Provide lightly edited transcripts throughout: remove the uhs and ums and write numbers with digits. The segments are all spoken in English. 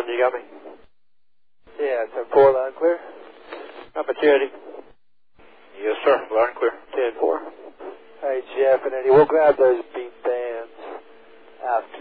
1, you got me? Yeah, 10-4, loud and clear. How about you, Eddie? Yes, sir. Loud and clear. 10-4. Hey, Jeff and Eddie, we'll grab those beat bands after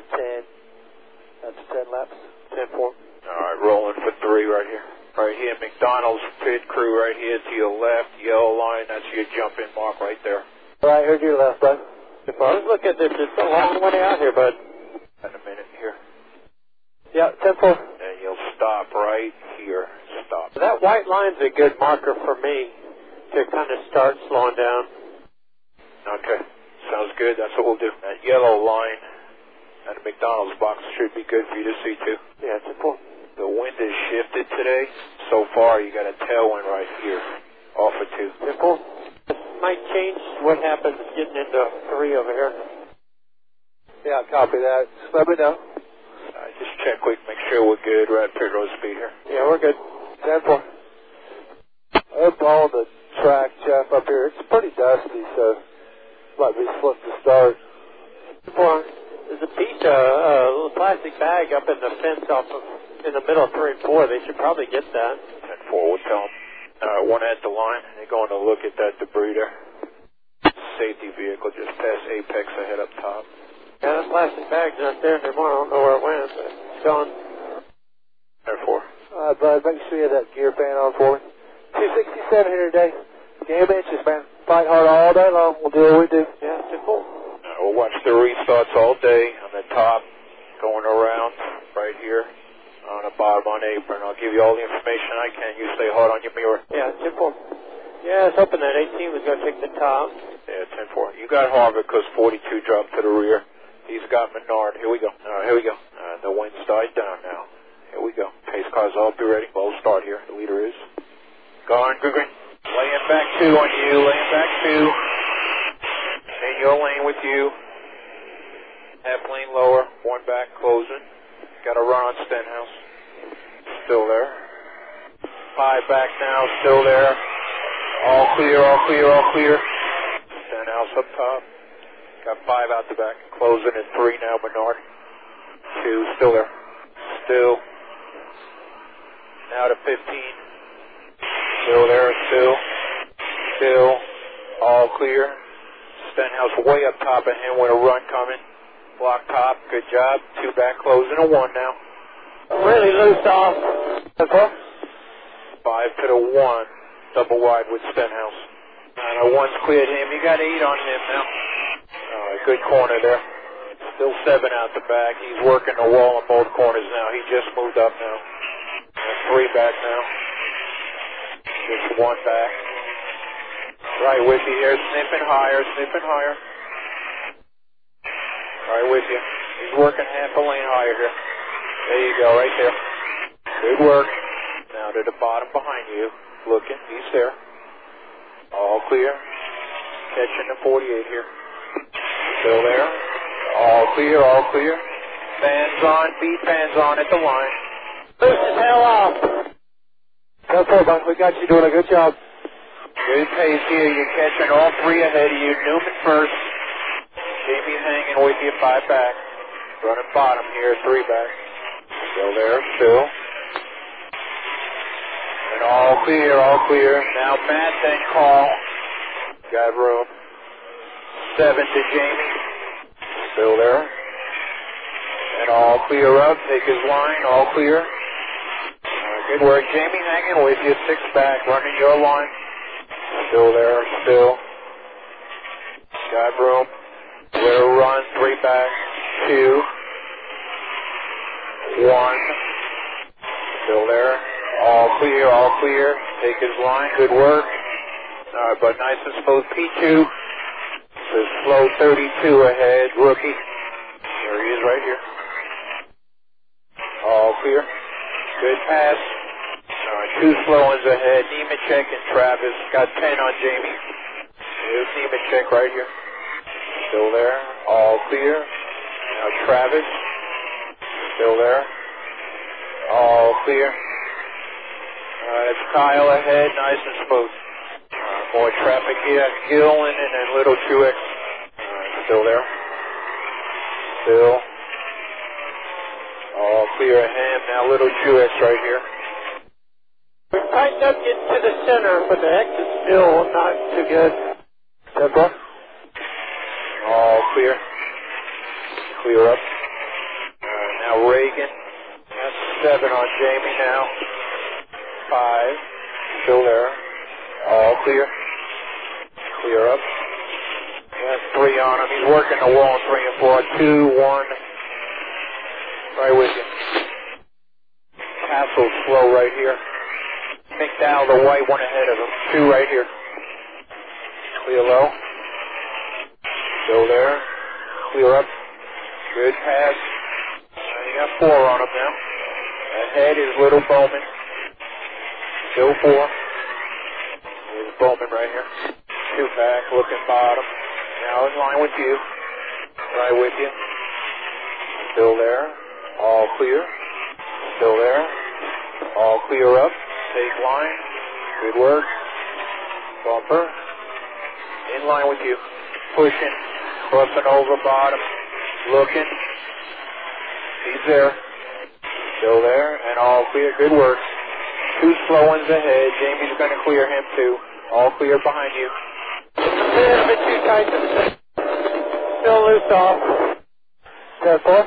10 laps. 10-4. All right, rolling for 3 right here. Right here, McDonald's pit crew right here to your left, yellow line, that's your jump-in mark right there. All right, here's your left, bud. If I was looking at this, it's a long way out here, bud. In a minute here. Yeah, 10-4. And you'll stop right here. Stop. That white line's a good marker for me to kind of start slowing down. Okay, sounds good. That's what we'll do. That yellow line at the McDonald's box should be good for you to see, too. Yeah, 10-4. The wind has shifted today. So far, you got a tailwind right here, off of 2. 10-4. This might change what happens getting into 3 over here. Yeah, copy that. Just let me know. Just check quick, make sure we're good. We're at pit road speed here. Yeah, we're good. 10-4. Up on the track, Jeff, up here. It's pretty dusty, so might be slow to start. 10-4. There's a piece of little plastic bag up in the fence in the middle of 3 and 4. They should probably get that. 10-4, we'll tell them. One at the line, they're going to look at that debris there. Safety vehicle just past Apex ahead up top. Yeah, that plastic bag's not there anymore. I don't know where it went, but it's gone. 10-4. Bud, make sure you have that gear fan on for me. 267 here today. Game inches, man. Fight hard all day long. We'll do what we do. Yeah, 10-4. We'll watch the restarts all day on the top, going around right here on the bottom on apron. I'll give you all the information I can. You stay hard on your mirror. Yeah, 10-4. Yeah, I was hoping that 18 was going to take the top. Yeah, 10-4. You got Harvick because 42 dropped to the rear. He's got Menard. Here we go. Here we go. The wind's died down now. Here we go. Pace cars all be ready. We'll start here. The leader is gone. Green. Laying back 2 on you. Laying back 2. In your lane with you. Half lane lower. 1 back closing. Got a run on Stenhouse. Still there. 5 back now. Still there. All clear. All clear. All clear. Stenhouse up top. Got 5 out the back. Closing at 3 now, Menard. 2, still there. Still. Now to 15. Still there, still. Still. All clear. Stenhouse way up top of him with a run coming. Block top, good job. 2 back closing, a 1 now. Really loose off. 5 to the 1. Double wide with Stenhouse. And a 1's cleared him. You got 8 on him now. Good corner there. Still 7 out the back. He's working the wall on both corners now. He just moved up now. And 3 back now. Just 1 back. Right with you here. Sniffing higher. Sniffing higher. Right with you. He's working half a lane higher here. There you go. Right there. Good work. Now to the bottom behind you. Looking. He's there. All clear. Catching the 48 here. Still there. All clear, all clear. Fans on, beat fans on at the line. Loose as hell off. 10-4, bud. We got you doing a good job. Good pace here. You're catching all 3 ahead of you. Newman first. Jamie hanging with you, 5 back. Running bottom here, 3 back. Still there, still. And all clear, all clear. Now Matt then call. Got room. 7 to Jamie. Still there. And all clear up. Take his line. All clear. Good work. Jamie hanging with you. 6 back. Running your line. Still there. Still. Got room. Little run. 3 back. 2. 1. Still there. All clear. All clear. Take his line. Good work. All right, but nice and smooth. P2. The slow 32 ahead, rookie. There he is right here. All clear. Good pass. All right, 2 slow ones ahead. Nemechek and Travis. Got 10 on Jamie. Here's Nemechek right here. Still there. All clear. Now Travis. Still there. All clear. It's Kyle ahead. Nice and smooth. More traffic here. Gillen and then Little Truex. Still there. Still. All clear of him. Now little Truex right here. We've tightened up getting to the center, but the exit's still not too good. 10-4. All clear. Clear up. Now Reagan. That's 7 on Jamie now. 5. Still there. All clear. Clear up. That's 3 on him. He's working the wall. 3 and 4. 2, 1. Right with you. Castle's slow right here. McDowell, the white one ahead of him. 2 right here. Clear low. Still there. Clear up. Good pass. You got 4 on him now. Ahead is Little Bowman. Still 4. There's Bowman right here. 2 back, looking bottom. Now in line with you. Right with you. Still there. All clear. Still there. All clear up. Take line. Good work. Bumper. In line with you. Pushing. Crossing over bottom. Looking. He's there. Still there. And all clear. Good work. 2 slow ones ahead. Jamie's going to clear him too. All clear behind you. A little bit too tight to the center. Still loose off. 10-4.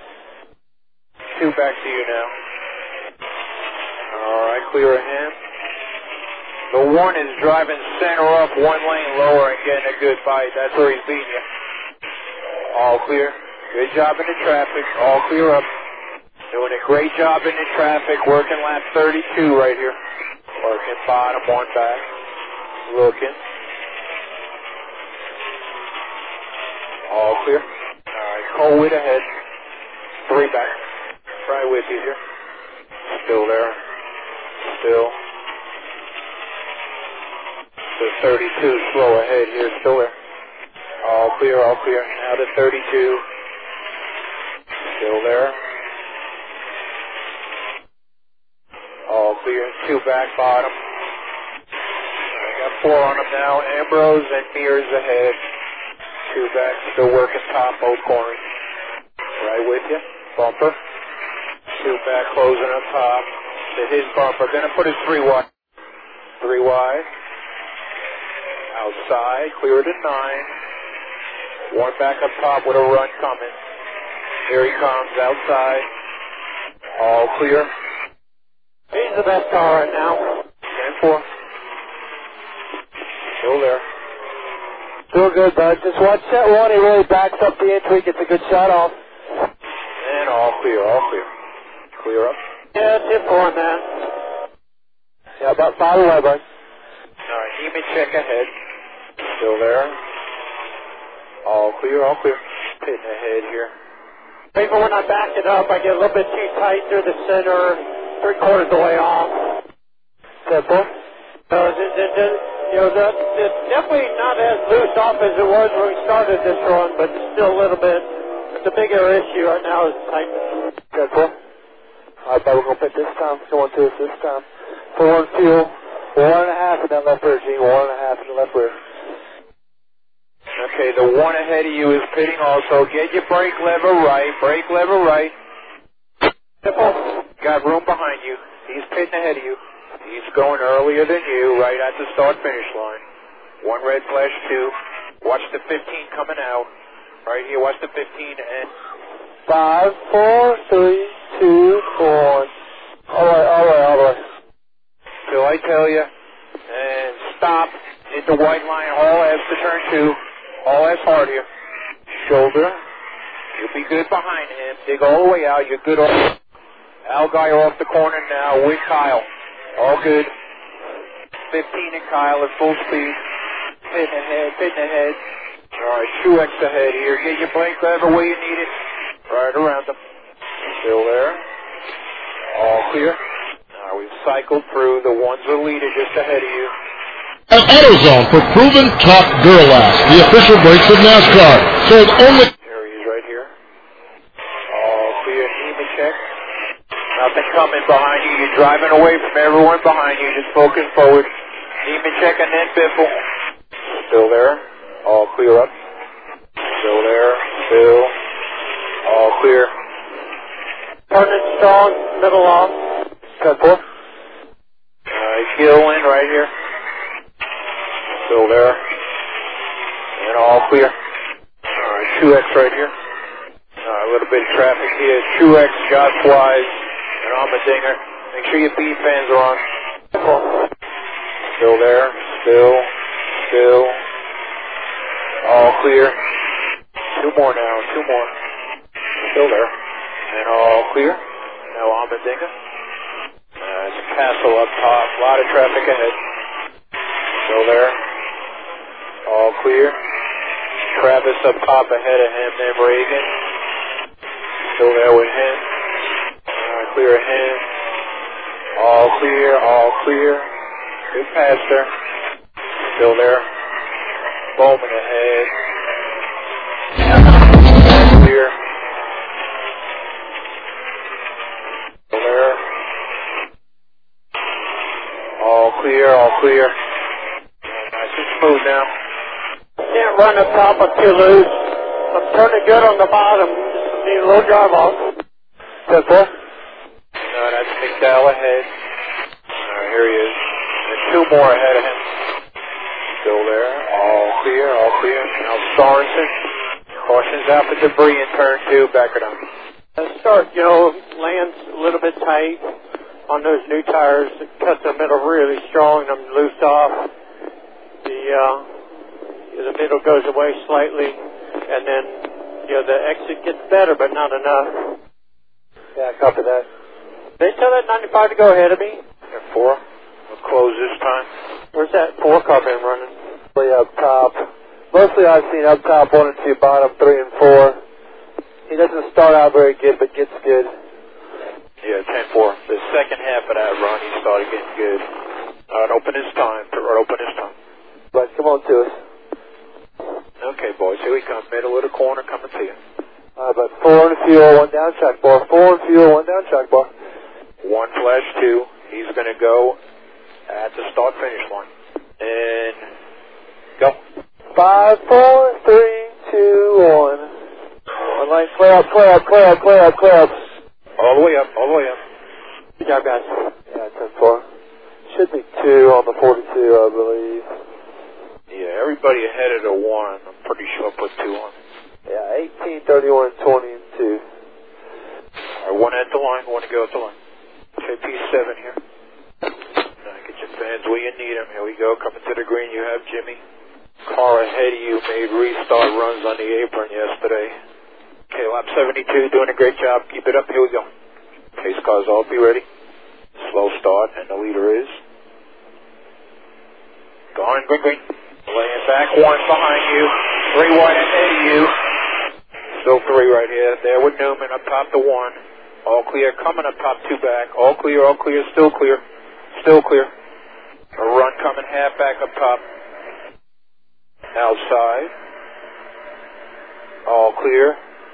2 back to you now. All right, clear of him. The 1 is driving center up, 1 lane lower and getting a good bite. That's where he's beating you. All clear. Good job in the traffic. All clear up. Doing a great job in the traffic. Working lap 32 right here. Working bottom, 1 back. Looking. All clear. All right, Colwood ahead. 3 back. Right with you here. Still there. Still. The 32 slow ahead here. Still there. All clear, all clear. Now the 32. Still there. All clear. 2 back bottom. I got 4 on them now. Ambrose and Mears ahead. 2 back. Still working top, both corners. Right with you. Bumper. 2 back, closing up top. To his bumper. Gonna put his 3 wide. 3 wide. Outside. Clear to 9. 1 back up top with a run coming. Here he comes outside. All clear. He's the best car right now. 10-4. Still there. Still good, bud. Just watch that 1. He really backs up the entry. Gets a good shot off. And all clear, all clear. Clear up. Yeah, 10-4 on that. Yeah, about 5 away, bud. All right, Nemechek ahead. Still there. All clear, all clear. Pitting ahead here. Maybe when I back it up, I get a little bit too tight through the center, 3/4 of the way off. 10-4. It's definitely not as loose off as it was when we started this run, but it's still a little bit. The bigger issue right now is tightness. 10-4. All right, bud, we're going to pit this time. Come on to us this time. 4 on fuel. 1.5 in that left rear, Gene. 1.5 in the left rear. Okay, the 1 ahead of you is pitting also. Get your brake lever right. Brake lever right. Got room behind you. He's pitting ahead of you. He's going earlier than you, right at the start-finish line. 1 red flash, 2. Watch the 15 coming out. Right here, watch the 15 and... 5, 4, 3, 2, 1. All right. Till I tell you. And stop. Hit the white line. All S to turn 2. All S hard here. Shoulder. You'll be good behind him. Dig all the way out. You're good off. Allgaier off the corner now with Kyle. All good. 15 and Kyle at full speed. Pitting ahead. All right, Truex ahead here. Get your brake lever where you need it. Right around them. Still there. All clear. Now we've cycled through. The 1's the leader just ahead of you. An AutoZone for proven top Duralast, the official brakes of NASCAR. Sold only... There he is right here. All clear. Nemechek. Nothing coming behind you. You're driving away from everyone behind you. Just focus forward. Nemechek and then Biffle. Still there. All clear up. Still there. Still. All clear. Turning strong, middle off. 10-4. Gill in right here. Still there. And all clear. Alright, 2X right here. A little bit of traffic here. 2X, Josh Wise, and Almendinger. Make sure your B fans are on. Still there. Still. All clear. 2 more now. 2 more. Still there. And all clear. Now Almendinger. It's Castle up top. A lot of traffic ahead. Still there. All clear. Travis up top ahead of him. Then Reagan. Still there with him. Clear of him. All clear. Good pass there. Still there. Bowman ahead. Clear. Still there. All clear. Nice and smooth now. Can't run up top, I'm too loose. I'm turning good on the bottom. Just need a little drive off. 10-4. No, that's McDowell ahead. Here he is. And 2 more ahead of him. Still there. All clear. Now Sorensen. Cautions out for debris in turn 2. Back it up. Start, lands a little bit tight on those new tires. It cuts the middle really strong. I'm loose off. The middle goes away slightly, and then the exit gets better, but not enough. Yeah, copy that. They tell that 95 to go ahead of me. And 4. We'll close this time. Where's that 4 car been running? Mostly up top. Mostly I've seen up top 1 and 2, bottom 3 and 4. He doesn't start out very good, but gets good. Yeah, 10-4. The second half of that run, he started getting good. Open his time. But come on to us. Okay, boys, here we come. Middle of the corner, coming to you. But 4 and fuel, 1 down track bar. 4 and fuel, 1 down track bar. 1 flash 2. He's going to go at the start-finish line. And go. 5, 4, 3, 2, 1. One line, clear up. All the way up. Good job, guys. Yeah, 10-4. Should be 2 on the 42, I believe. Yeah, everybody ahead of the 1. I'm pretty sure I put 2 on. Yeah, 18, 31, 20, and 2. All right, 1 at the line, 1 to go at the line. JP7 here. Now get your fans where you need them. Here we go. Coming to the green, you have Jimmy. Car ahead of you made restart runs on the apron yesterday. Okay, lap 72, doing a great job. Keep it up. Here we go. Pace cars all be ready. Slow start, and the leader is gone. Green. Laying back, 1 behind you. 3 wide ahead of you. Still 3 right here. There with Newman up top to 1. All clear. Coming up top, 2 back. All clear. Still clear. A run coming half back up top. Outside. All clear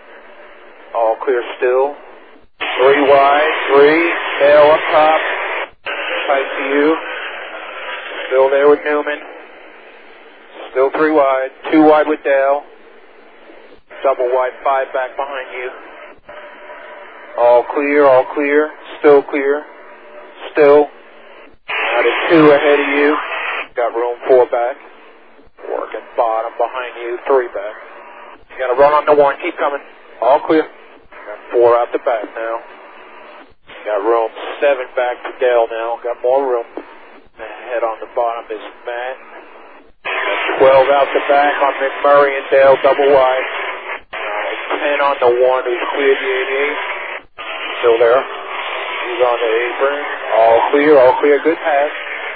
still. 3 wide. 3. Dale up top. Tight to you. Still there with Newman. Still 3 wide. 2 wide with Dale. Double wide, 5 back behind you. All clear. Still clear. Out of 2 ahead of you. Got room 4 back. Working bottom behind you, 3 back. You got to run on the 1. Keep coming. All clear. Got 4 out the back now. Got room 7 back to Dale now. Got more room. Head on the bottom is Matt. Got 12 out the back on McMurray and Dale, double wide. 10 on the 1 who's cleared the 88. Still there. He's on the apron. All clear. Good pass.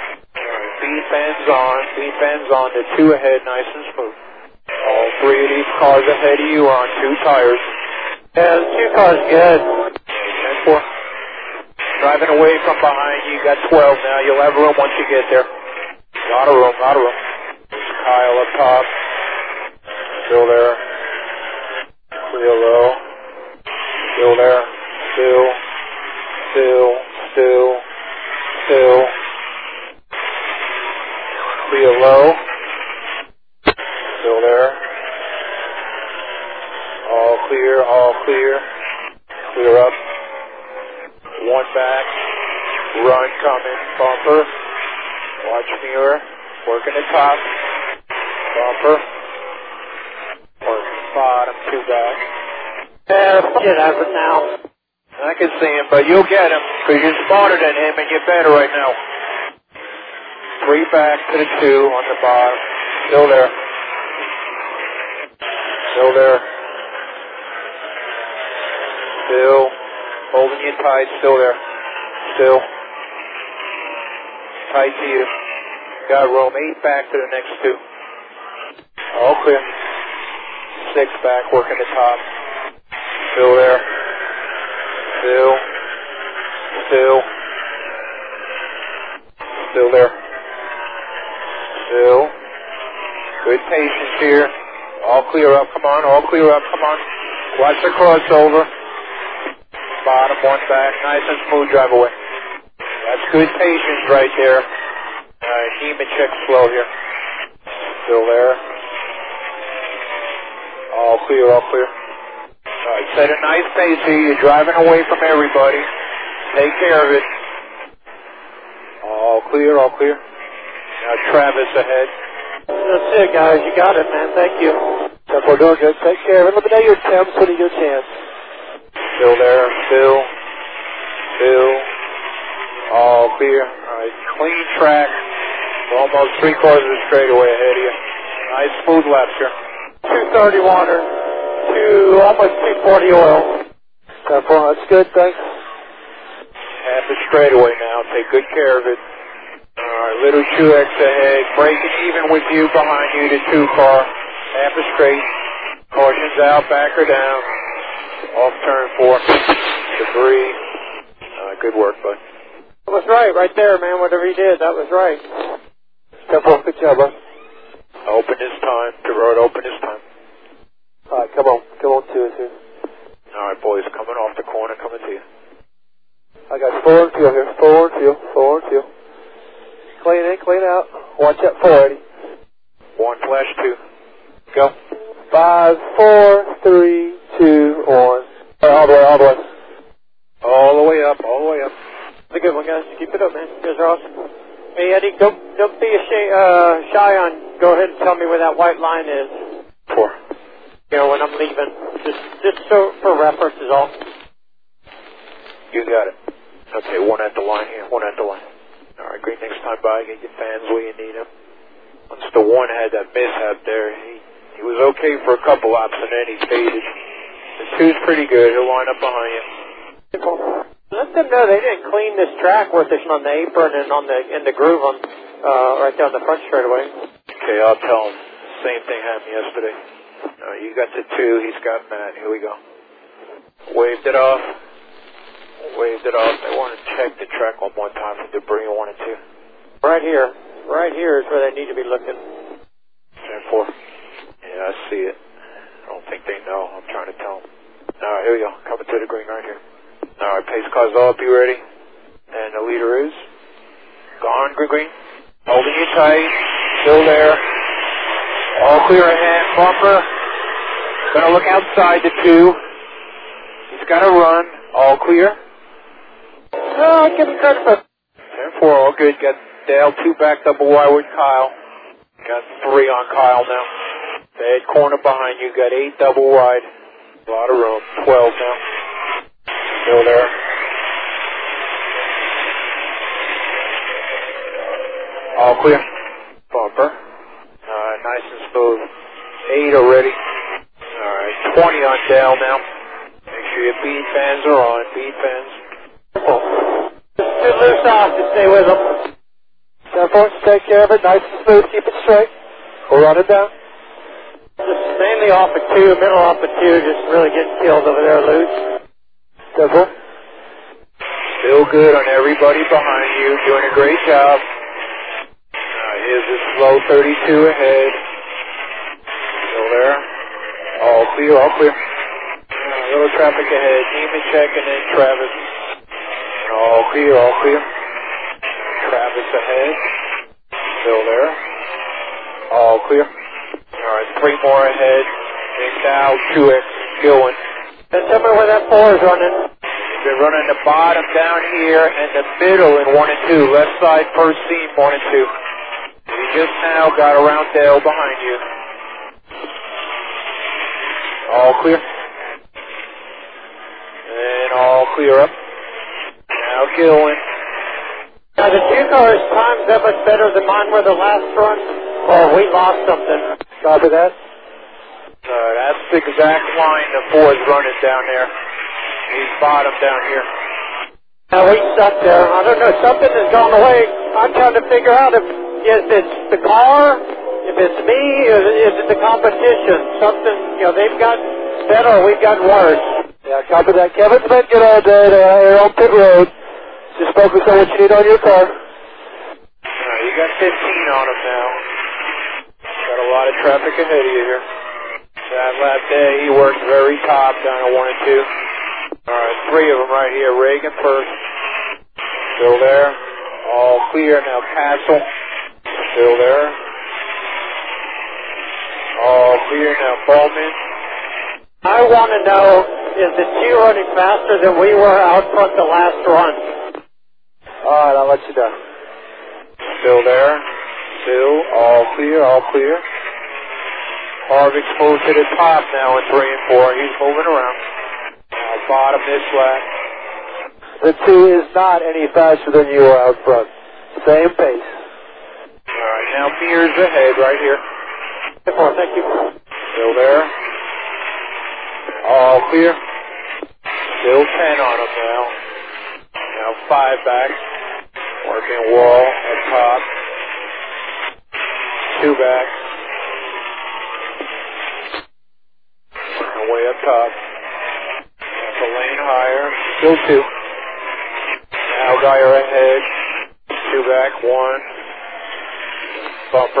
B-fans on. The 2 ahead, nice and smooth. All 3 of these cars ahead of you are on 2 tires. Yeah, the 2 cars good. 10-4. Driving away from behind you. Got 12 now. You'll have room once you get there. Lot of room. Kyle up top. Still there. Clear low. Still there. Still. Clear low. Still there. All clear. Clear up. back. Run coming. Bumper. Watch mirror. Working the top. Bumper. Working bottom. 2 back. Get out of it now. I can see him, but you'll get him because you're smarter than him and you're better right now. 3 back to the 2 on the bottom. Still there. Still there. Still. Holding you tight. Still there. Still. Tight to you. Got room. 8 back to the next 2. All clear. 6 back. Working the top. Still there. Still. Still. Still there. Still. Good patience here. All clear up. Come on. All clear up. Come on. Watch the crossover. Bottom 1 back. Nice and smooth drive away. That's good patience right there. Heman check slow here. Still there. All clear. All clear. Set a nice pace here. You're driving away from everybody. Take care of it. All clear, all clear. Now Travis ahead. That's it, guys. You got it, man. Thank you. So we're doing good. Take care of it. Eliminate your temps when you get a chance. Still there. Still. Still. All clear. All right. Clean track. Almost 3/4 of the straightaway ahead of you. Nice smooth laps here. 230 water. Almost 240 oil. That's good, thanks. Half a straightaway now. Take good care of it. Alright, little Truex ahead. Breaking even with you behind you, the 2 car. Half a straight. Caution's out, back her down. Off turn 4. Debris. Good work, bud. That was right there, man. Whatever he did, that was right. Good job, bud. Open this time. The road open this time. Alright, come on, 2 here. Alright, boys, coming off the corner, coming to you. I got 4 and fuel here. 4 and fuel. Clean in, clean out. Watch out, 480. 1 flash 2. Go. 5, 4, 3, 2, 1. All the way. All the way up. That's a good one, guys. Keep it up, man. You guys are awesome. Hey, Eddie, don't be shy on. Go ahead and tell me where that white line is. 4. When I'm leaving. Just so for reference is all. You got it. Okay, 1 at the line here. 1 at the line. Alright, great. Next time by, get your fans where you need them. Once the 1 had that mishap there, he was okay for a couple laps and then he faded. The 2's pretty good. He'll line up behind you. Let them know they didn't clean this track worth it on the apron and in the groove on right down the front straightaway. Okay, I'll tell him. Same thing happened yesterday. You got the 2, he's got Matt. Here we go. Waved it off. They want to check the track one more time for debris in 1 and 2. Right here is where they need to be looking. 10-4. Yeah, I see it. I don't think they know. I'm trying to tell them. Alright, here we go. Coming to the green right here. Alright, pace car's all up. You ready? And the leader is gone. Green. Holding you tight. Still there. All clear ahead. Bumper. Gonna look outside the 2. He's got to run. All clear. Oh, give him credit for 10-4. All good. Got Dale 2 back, double wide with Kyle. Got 3 on Kyle now. Bad corner behind you. Got 8 double wide. A lot of room. 12 now. Still there. All clear. Bumper. Nice and smooth. 8 already. Alright, 20 on Dale now. Make sure your bead fans are on. Bead fans. Just loose off to stay with them. 10-4, take care of it. Nice and smooth. Keep it straight. We'll run it down. Just mainly off of 2, middle off of 2, just really getting killed over there loose. 10-4. Still good on everybody behind you. Doing a great job. Here's the slow 32 ahead. Still there. All clear. A little traffic ahead. Heman check and then Travis. All clear. Travis ahead. Still there. All clear. Alright, 3 more ahead. And now 2X going. And tell me where that 4 is running. Been running the bottom down here and the middle in 1 and 2. Left side first seam 1 and 2. You just now got around Dale behind you. All clear. And all clear up. Now Gillen. Now the 2 cars' times that much better than mine were the last run. Oh, we lost something. Copy that. That's the exact line the 4 is running down there. He's bottom down here. Now we stuck there. I don't know, something has gone away. I'm trying to figure out if it's the car, if it's me, or is it the competition? Something, they've gotten better, we've gotten worse. Yeah, copy that. Kevin's been good all day. They're on pit road. Just focus on what you need on your car. You got 15 on him now. Got a lot of traffic ahead of you here. That lap day, he worked very top down at 1 and 2. All right, 3 of them right here. Reagan first. Still there. All clear. Now Castle. Still there. All clear. Now Bowman. I want to know, is the 2 running faster than we were out front the last run? All right, I'll let you know. Still there. Still. All clear. All clear. Harvick's moved to the top now in 3 and 4. He's moving around. Now bottom this lap. The 2 is not any faster than you are out front. Same pace. All right, now Mears ahead right here. Thank you. Still there. All clear. Still 10 on him now. Now 5 back. Working wall at top. 2 back. Way up top. That's a lane higher. Still 2. Now Geyer ahead. 2 back. 1. Bumper.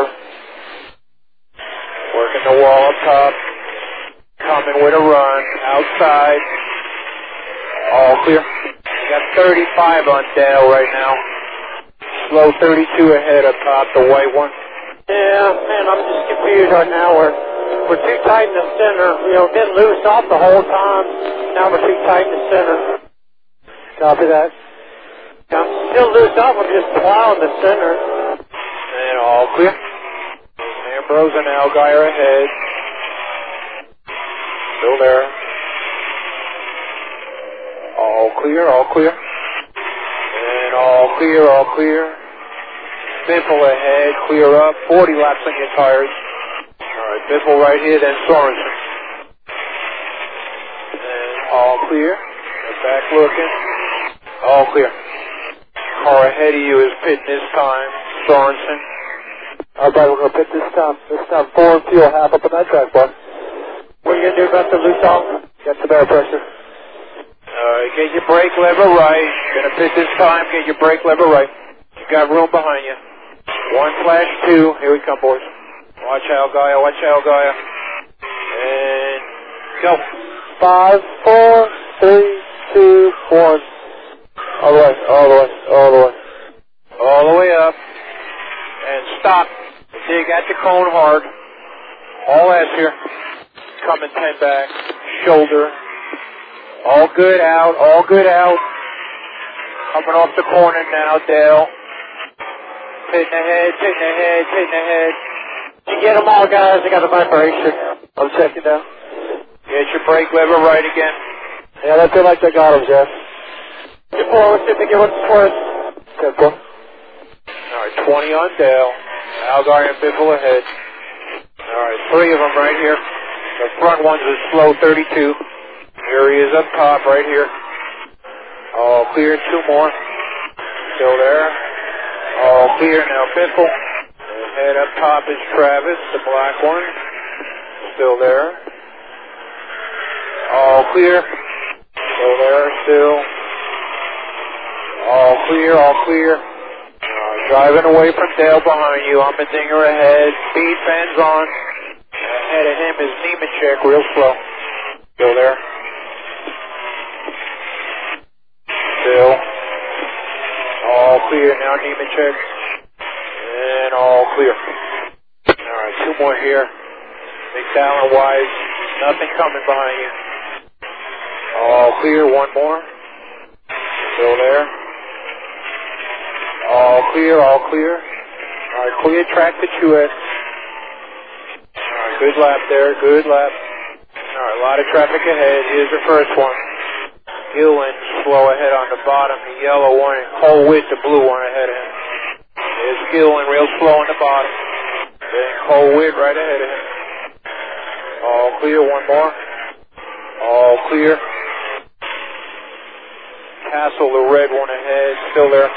Working the wall up top. Coming with a run. Outside. All clear. You got 35 on Dale right now. Slow 32 ahead up top. The white one. Yeah, man, I'm just confused right now. We're too tight in the center. Getting loose off the whole time. Now we're too tight in the center. Copy that. I'm still loose off. I'm just plowing the center. And all clear. Ambrose and Allgaier ahead. Still there. All clear, all clear. And all clear, all clear. Biffle ahead, clear up. 40 laps on your tires. Alright, Biffle right here, then Sorensen. And all clear. Back looking. All clear. Car ahead of you is pitting this time. Sorensen. Alright, we're going to pit this time. This time 4 and fuel, half up on that track, boy. What are you going to do about the loose off? Get some air pressure. Alright, get your brake lever right. Gonna pit this time, get your brake lever right. You got room behind you. 1/2. Here we come, boys. Watch out, Gaia. Watch out, Gaia. And go. 5, 4, 3, 2, 1. All the way, all the way, all the way. All the way up. And stop. Dig at the cone hard. All ass here. Coming 10 back. Shoulder. All good out. All good out. Coming off the corner now, Dale. Hitting ahead, hitting ahead, hitting ahead. You get them all, guys. I got a vibration. I'm checking now. Get your brake lever right again. Yeah, that feel like I got him, Jeff. Get forward, see if they get what's worth. 10, 4. Alright, 20 on Dale. Allgaier and Biffle ahead. Alright, 3 of them right here. The front one's a slow 32. Here he is up top right here. All clear, 2 more. Still there. All clear now, Biffle. Head up top is Travis, the black one. Still there. All clear. Still there, still. All clear, all clear. Driving away from Dale behind you. I'm a dinger ahead. Speed fans on. Ahead of him is Nemechek, real slow. Still there. Still. All clear now, Nemechek. And all clear. Alright, 2 more here. McDowell Wise. Nothing coming behind you. All clear, 1 more. Still there. All clear, all clear. All right, clear track to Truex. All right, good lap there, good lap. All right, a lot of traffic ahead. Here's the first one. Gillen slow ahead on the bottom, the yellow one, and Cole Witt, the blue one, ahead of him. There's Gillen real slow on the bottom. Then Cole Witt right ahead of him. All clear, one more. All clear. Castle, the red one ahead, still there.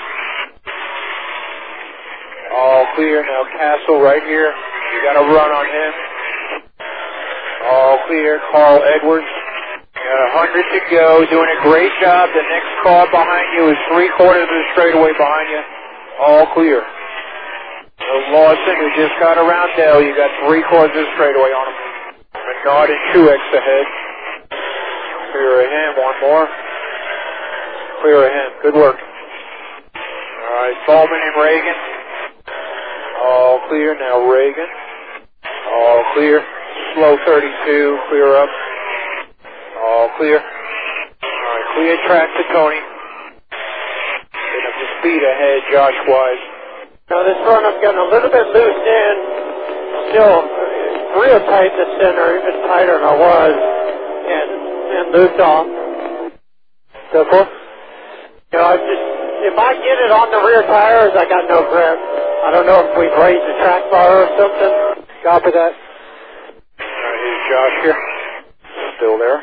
All clear, now Castle right here. You got to run on him. All clear, Carl Edwards. Got 100 to go, doing a great job. The next car behind you is 3/4 of the straightaway behind you. All clear. Lawson, who just got around Dale, you got 3/4 of the straightaway on him. Menard and Truex ahead. Clear of him, one more. Clear of him, good work. All right, Bowman and Reagan. All clear, now Reagan. All clear. Slow 32, clear up. All clear. All right, clear track to Tony. Getting up to speed ahead, Josh Wise. Now this run I'm getting a little bit loose in. Still real tight in the center, even tighter than I was. And loose off. So far? You know, if I get it on the rear tires, I got no grip. I don't know if we've raised the track bar or something. Copy that. All right, here's Josh here. Still there.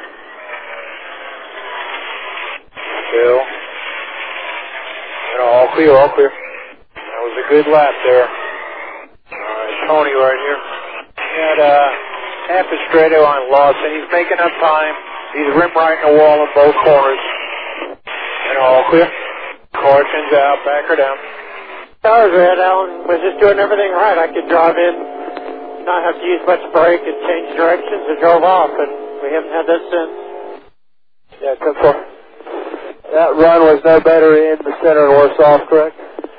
Still. And all clear, all clear. That was a good lap there. All right, Tony right here. He had half a straightaway on Lawson. He's making up time. He's rim right in the wall in both corners. And all clear. Caution's out, back her down. Tires red, Alan was just doing everything right. I could drive in, not have to use much brake and change directions and drove off, and we haven't had that since. Yeah, 10-4. That run was no better in the center and worse off, correct?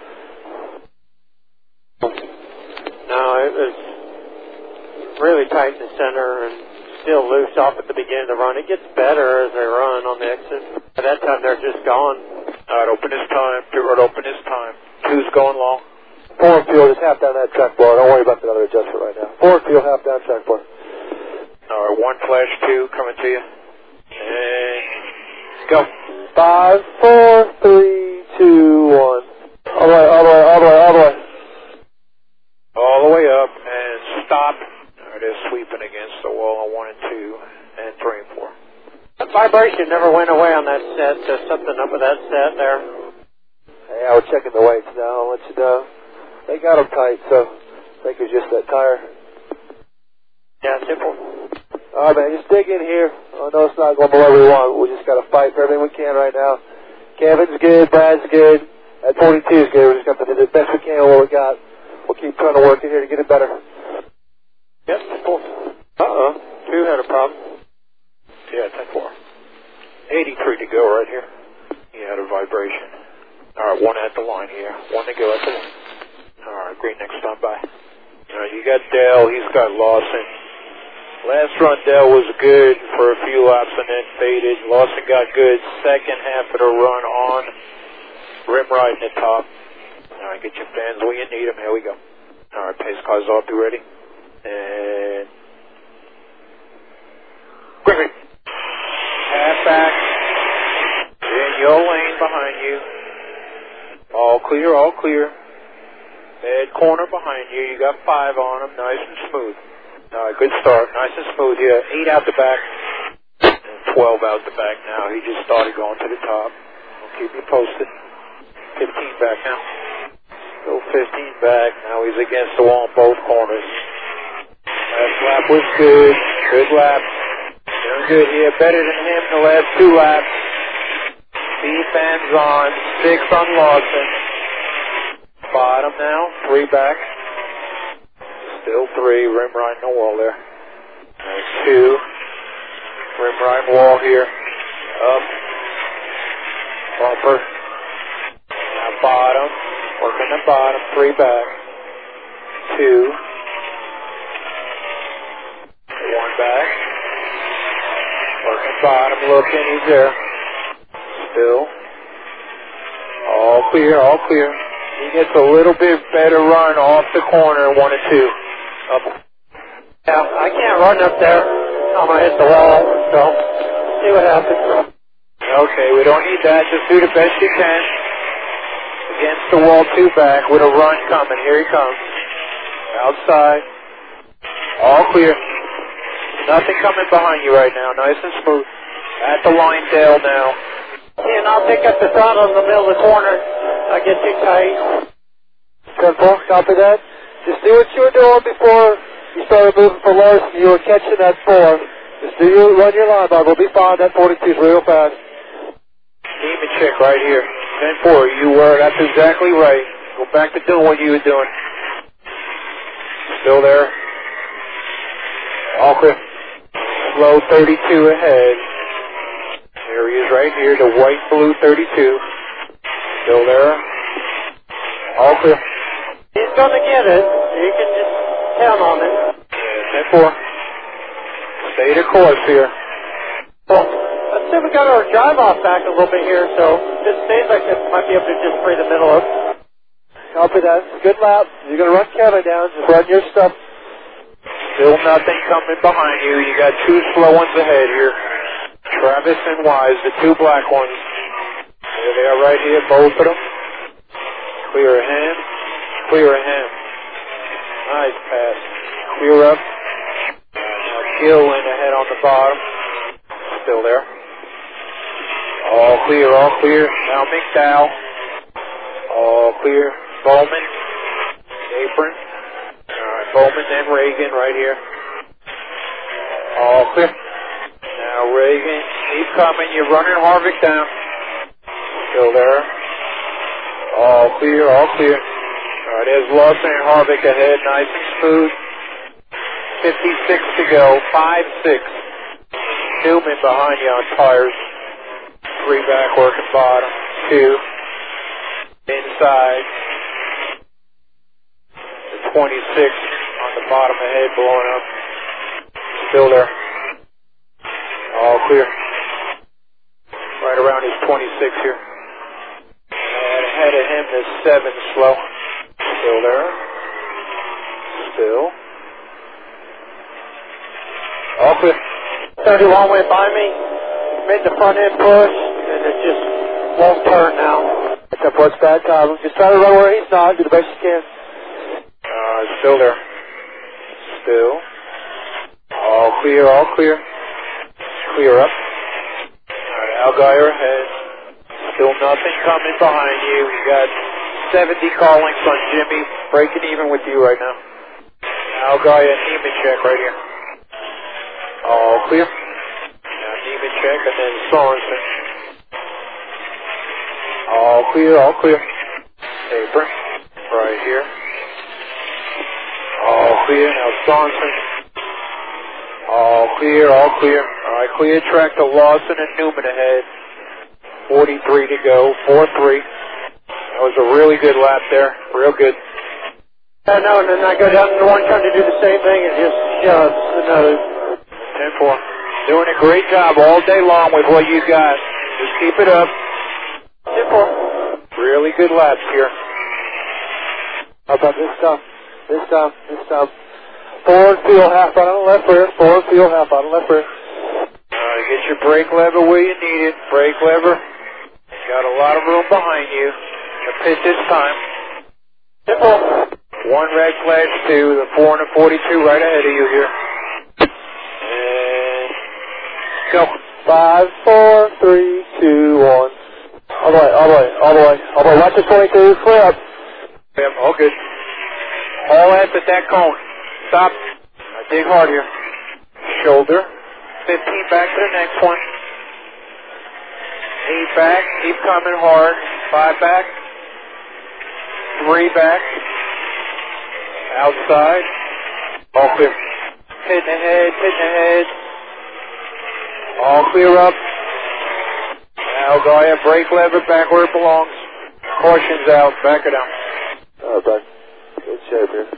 No, it was really tight in the center and still loose off at the beginning of the run. It gets better as they run on the exit. By that time, they're just gone. All right, open his time. Pivot open his time. Two's going long. Forward field, just half down that track bar. Don't worry about that other adjustment right now. Forward field, half down track bar. All right, 1/2 coming to you. And go. 5, 4, 3, 2, 1. All the way, all the way, all the way, all the way. All the way up and stop. All right, they're sweeping against the wall on 1 and 2 and 3 and 4. The vibration never went away on that set. There's something up with that set there. Hey, I was checking the weights now. I'll let you know. They got them tight, so I think it was just that tire. Yeah, simple. All right, man, just dig in here. I know it's not going the way we want. We just got to fight for everything we can right now. Kevin's good. Brad's good. That 42 is good. We just got to do the best we can with what we got. We'll keep trying to work in here to get it better. Yep, simple. Uh-oh. 2 had a problem. Yeah, 10-4. 83 to go right here. He had a vibration. All right, 1 at the line here. 1 to go at the line. All right, green next time by. All right, you got Dale. He's got Lawson. Last run, Dale was good for a few laps and then faded. Lawson got good second half of the run on. Rim right in the top. All right, get your fans where you need them. Here we go. All right, pace cars off. Be ready. And Griffin. Half back. In your lane behind you. All clear, all clear. Bad corner behind you. You got 5 on them. Nice and smooth. All right, good start. Nice and smooth here. 8 out the back. And 12 out the back now. He just started going to the top. I'll keep you posted. 15 back now. Go 15 back. Now he's against the wall in both corners. Last lap was good. Good lap. Doing good here. Better than him the last 2 laps. B-fans on. 6 on Lawson. Bottom now. 3 back. Still 3. Rim right in the wall there. There's 2. Rim right in the wall here. Up. Bumper. Now bottom. Working the bottom. 3 back. 2. 1 back. Working bottom. Looking. He's there. Still. clear, all clear. He gets a little bit better run off the corner, 1 and 2. Up. Yeah, I can't run up there. I'm going to hit the wall, so see what happens. Okay, we don't need that. Just do the best you can. Against the wall, 2 back with a run coming. Here he comes. Outside. All clear. Nothing coming behind you right now. Nice and smooth. At the line, Dale now. And I'll pick up the throttle in the middle of the corner. I get too tight. 10-4, copy that. Just do what you were doing before you started moving for Larson. You were catching that 4. Just run your line, Bob. We'll be fine. That 42 is real fast. Demon check right here. 10-4, you were. That's exactly right. Go back to doing what you were doing. Still there. All clear. Slow 32 ahead. There he is right here, the white-blue 32. Still there. All clear. He's going to get it. You can just count on it. Yeah, 10-4. Stay the course here. Well, let's see if we got our drive-off back a little bit here, so this stays like this. Might be able to just free the middle up. Copy that. Good lap. You're going to run Kevin down. Just run your stuff. Still nothing coming behind you. You got 2 slow ones ahead here. Travis and Wise, the 2 black ones. There they are right here, both of them. Clear of him. Clear of him. Nice pass. Clear up. Now Gillen ahead on the bottom. Still there. All clear, all clear. Now McDowell. All clear. Bowman. Apron. Alright, Bowman, then Reagan right here. All clear. Now Reagan, keep coming. You're running Harvick down. Still there. All clear, all clear. Alright, there's Lawson and Harvick ahead. Nice and smooth. 56 to go. 5-6. Newman behind you on tires. 3 back working bottom. 2. Inside. 26 on the bottom ahead, blowing up. Still there. All clear. Right around his 26 here. And ahead of him is 7 slow. Still there. Still. All clear. 31 went by me. Made the front end push, and it just won't turn now. That's a push bad time. Just try to run where he's not. Do the best you can. Still there. Still. All clear, all clear. Clear up. Alright, Allgaier ahead. Still nothing coming behind you. You got 70 callings on Jimmy. Breaking even with you right now. Allgaier and Nemechek right here. All clear. Now Nemechek and then Sorensen. All clear, all clear. Apron. Right here. All clear. Now Sorensen. All clear, all clear. Alright, clear track to Lawson and Newman ahead. 43 to go. 4-3. That was a really good lap there. Real good. I know, and then I go down to the one trying to do the same thing and just shoves the nose. 10-4. Doing a great job all day long with what you got. Just keep it up. 10-4. Really good laps here. How about this time? This time. Forward field half out on the left rear. Forward field half out on the left rear. Get your brake lever where you need it. Brake lever. Got a lot of room behind you. The pit this time. 10-4. 1 red flag, 2. The 4 and the 42 right ahead of you here. And go. 5, 4, 3, 2, 1. All the way. Watch the 22. Clear up. Yep, all good. All hands at that cone. Stop. Dig hard here. Shoulder. 15 back to the next one. 8 back. Keep coming hard. 5 back. 3 back. Outside. All clear. Hitting ahead. All clear up. Now go ahead. Brake lever back where it belongs. Caution's out. Back it down. All right, good shape here.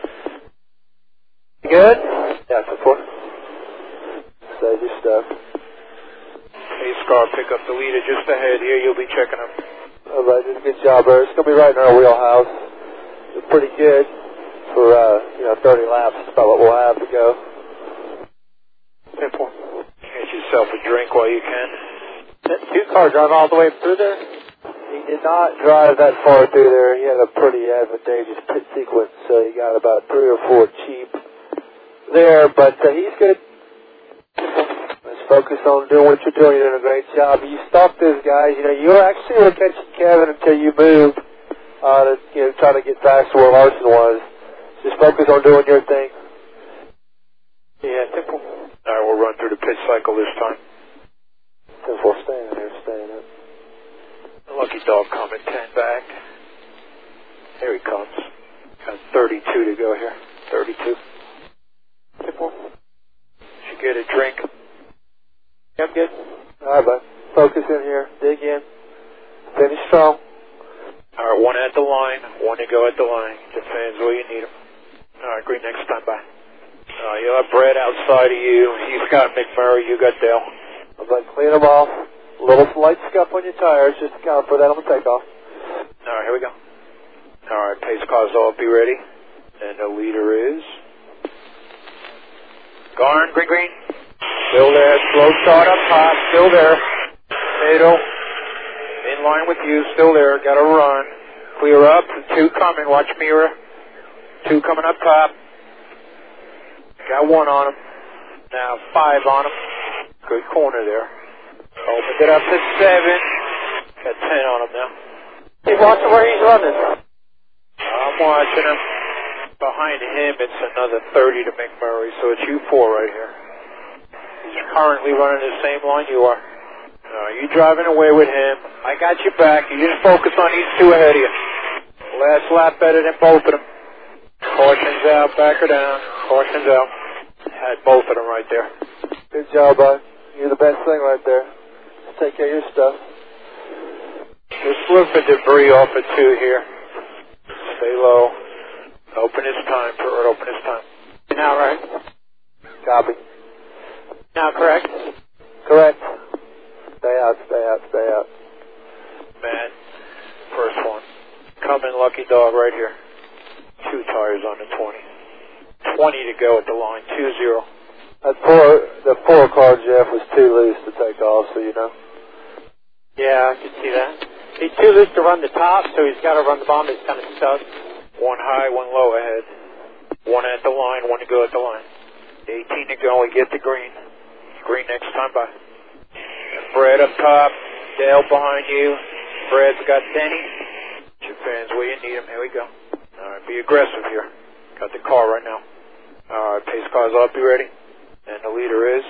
Good? Yeah, 10-4. Save your stuff. Pace car, pick up the leader just ahead here. You'll be checking him. But did a good job there. It's going to be right in our wheelhouse. It's pretty good for, 30 laps. That's about what we'll have to go. 10-4. Get yourself a drink while you can. That 2-car drive all the way through there? He did not drive that far through there. He had a pretty advantageous pit sequence, so he got about 3 or 4 cheap there, but he's good. Let's focus on doing what you're doing. You're doing a great job. You stalked those guys. You actually were catching Kevin until you moved to try to get back to where Larson was. Just focus on doing your thing. Yeah, simple. All right, we'll run through the pit cycle this time. Simple, staying there, staying there. Lucky Dog coming 10 back. Here he comes. Got 32 to go here. 32. Simple. Should get a drink. Yep, good. All right, bud. Focus in here. Dig in. Finish strong. All right, one at the line. One to go at the line. Get fans where you need them. All right, green next time. Bye. You'll have Brad outside of you. He's got McMurray. You got Dale. I'm going to clean them off. A little slight scuff on your tires. Just account for that on the takeoff. All right, here we go. All right, pace cars all be ready. And the leader is Garn, green. Still there. Slow start up top. Still there. Middle. In line with you. Still there. Got to run. Clear up. 2 coming. Watch mirror. 2 coming up top. Got 1 on him. Now 5 on him. Good corner there. Opened it up to 7. Got 10 on him now. Keep watching where he's running. I'm watching him. Behind him, it's another 30 to McMurray, so it's you 4 right here. He's currently running the same line you are. You driving away with him. I got you back. You just focus on these 2 ahead of you. Last lap better than both of them. Caution's out, back her down. Caution's out. Had both of them right there. Good job, bud. You're the best thing right there. Just take care of your stuff. Just look for debris off of 2 here. Stay low. Open his time, Pruitt. Open his time. Now, right? Copy. Now, correct? Correct. Stay out, stay out, stay out. Man, first one. Coming Lucky Dog right here. 2 tires on the 20. 20 to go at the line. 2-0. The 4-car, Jeff, was too loose to take off, so you know. Yeah, I can see that. He's too loose to run the top, so he's got to run the bottom. He's kind of stuck. 1 high, 1 low ahead. 1 at the line, 1 to go at the line. 18 to go, we get the green. Green next time by. And Brad up top, Dale behind you. Brad's got Denny. Your fans where you need him. Here we go. All right, be aggressive here. Got the car right now. All right, pace cars up, be ready. And the leader is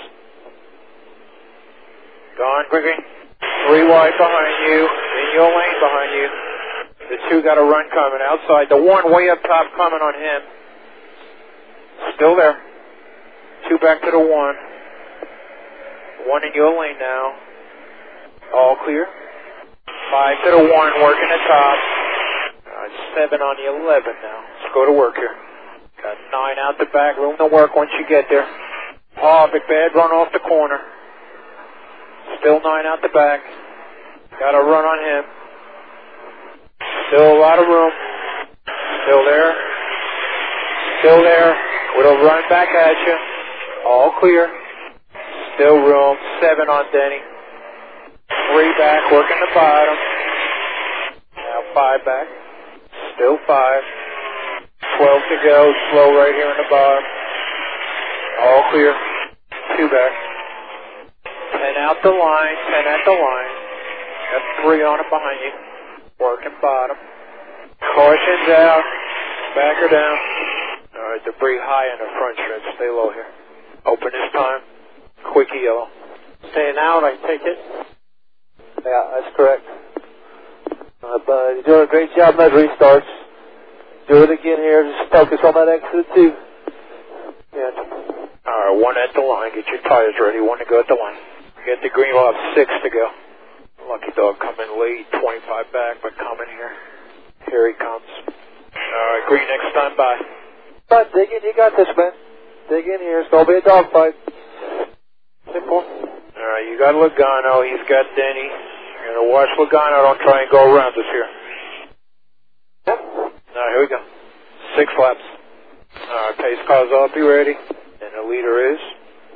Gone, green. 3 wide behind you. In your lane behind you. The 2 got a run coming outside. The 1 way up top coming on him. Still there. 2 back to the 1. 1 in your lane now. All clear. 5 to the 1, working the top. 7 on the 11 now. Let's go to work here. Got 9 out the back. Room to work once you get there. Big bad run off the corner. Still 9 out the back. Got a run on him. Still a lot of room. Still there. Still there. With a run back at you. All clear. Still room. 7 on Denny. 3 back, working the bottom. Now 5 back. Still 5. 12 to go. Slow right here in the bottom. All clear. 2 back. 10 out the line. 10 at the line. Got 3 on it behind you. Working bottom. Caution's out. Back her down. All right, debris high in the front stretch. Stay low here. Open this time. Quickie yellow. Staying out, I take it. Yeah, that's correct. But you're doing a great job on that restarts. Do it again here. Just focus on that exit 2. Yeah. All right, 1 at the line. Get your tires ready. 1 to go at the line. Get the green. We'll have 6 to go. Lucky Dog coming late. 25 back, but coming here. Here he comes. All right, green next time. Bye. But dig in. You got this, man. Dig in here. It's going to be a dogfight. Simple. All right, you got Logano. He's got Denny. You're going to watch Logano. Don't try and go around us here. Yep. Now, here we go. 6 laps. Pace cars up. Be ready. And the leader is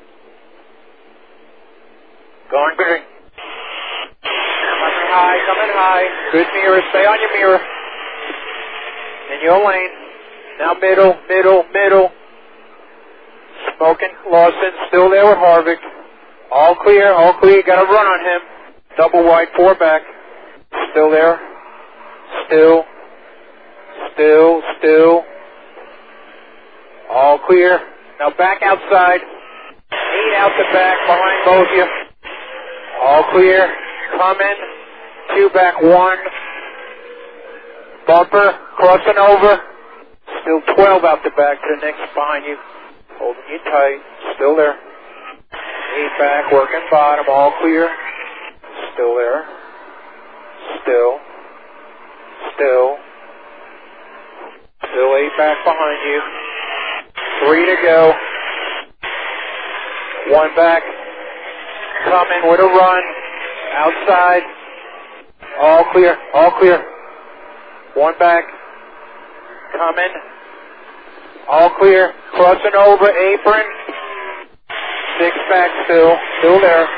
going green. Coming high, coming high. Good mirror. Stay on your mirror. In your lane. Now middle, middle, middle. Smoking Lawson. Still there with Harvick. All clear, all clear. Got to run on him. Double wide, 4 back. Still there. Still. Still, still. All clear. Now back outside. 8 out the back behind both of you. All clear. Coming. 2 back, 1. Bumper. Crossing over. Still 12 out the back to the next behind you. Holding you tight. Still there. 8 back. Working bottom. All clear. Still there. Still. Still. Still 8 back behind you. 3 to go. 1 back. Coming with a run. Outside. All clear. All clear. 1 back. Coming. All clear. Crossing over. Apron. 6 back still. Still there.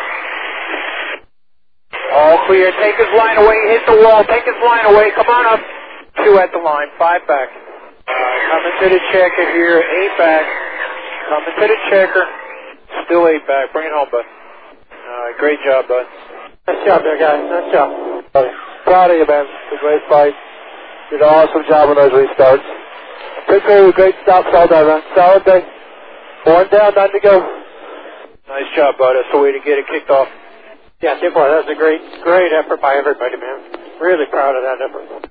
All clear. Take his line away. Hit the wall. Take his line away. Come on up. 2 at the line. 5 back. Coming to the checker here. 8 back. Coming to the checker. Still 8 back. Bring it home, bud. Great job, bud. Nice job there, guys. Nice job. Proud of you, man. It's a great fight. Did an awesome job on those restarts. Took care of great stops all day, man. Solid day. 1 down, 9 to go. Nice job, bud. That's the way to get it kicked off. Yeah, that was a great effort by everybody, man. Really proud of that effort.